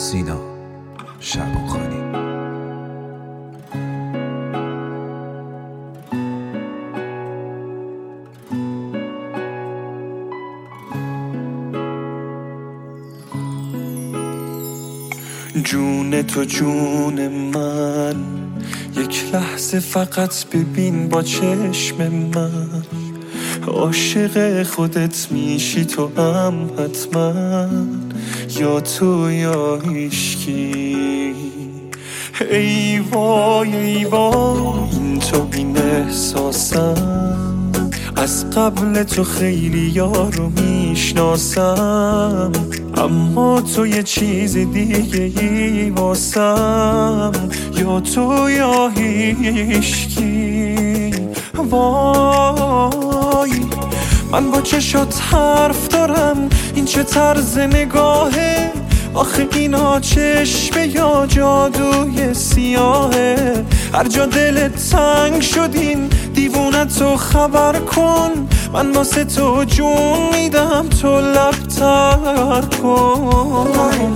سینا شعبانخانی. جون تو جون من، یک لحظه فقط ببین با چشم من. عاشق خودت میشی تو هم حتما، یا تو یا هیشکی. ای وای ای وای این تو این احساسم، از قبل تو خیلی یارو میشناسم، اما تو یه چیز دیگه ای واسم، یا تو یا هیشکی. وای من با چشات حرف دارم، این چه طرز نگاهه؟ آخه اینا چشمه یا جادوی سیاهه؟ هر جا دلت تنگ شدین دیوونتو خبر کن، من واسه تو جون میدم تو لب تر کن.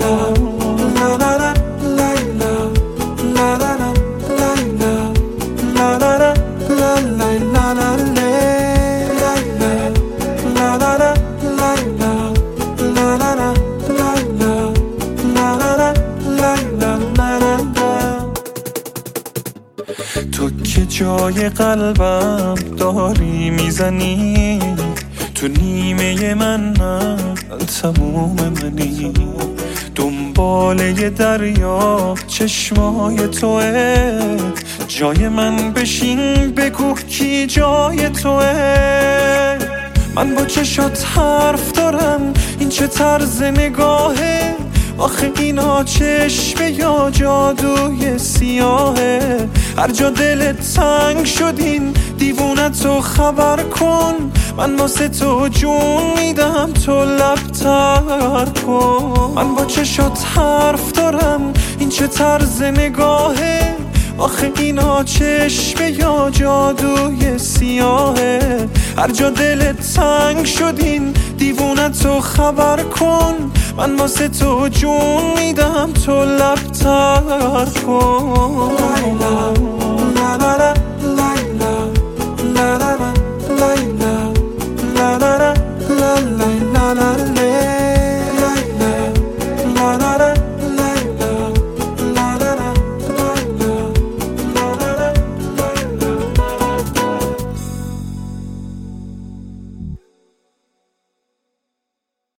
تو که جای قلبم داری میزنی، تو نیمه من نه تموم منی. دنبال یه دریا چشمای توه، جای من بشین بگو کی جای توه. من با چشات حرف دارم، این چه طرز نگاهه؟ آخه اینا چشمه یا جادوی سیاهه؟ هر جا دلت تنگ شدین دیوونتو خبر کن، من واسه تو جون میدم تو لب تر کن. من با چشات حرف دارم، این چه طرز نگاهه؟ آخه اینا چشمه یا جادوی سیاهه؟ هر جا دلت تنگ شدین دیوونتو خبر کن، من واسه تو جون میدم تو لب تر کن.